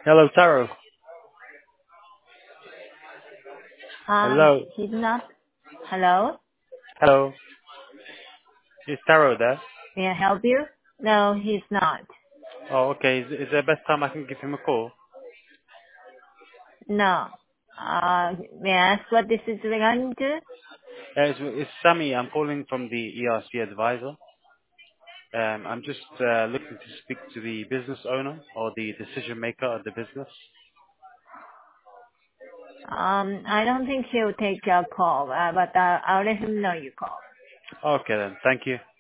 Hello, Taro. Hello. He's not. Hello? Hello. Is Taro there? May I help you? No, he's not. Oh, okay. Is there a best time I can give him a call? No. May I ask what this is regarding to? It's Sammy. I'm calling from the ERC advisor. I'm just looking to speak to the business owner or the decision maker of the business. I don't think he'll take your call, but I'll let him know you called. Okay then. Thank you.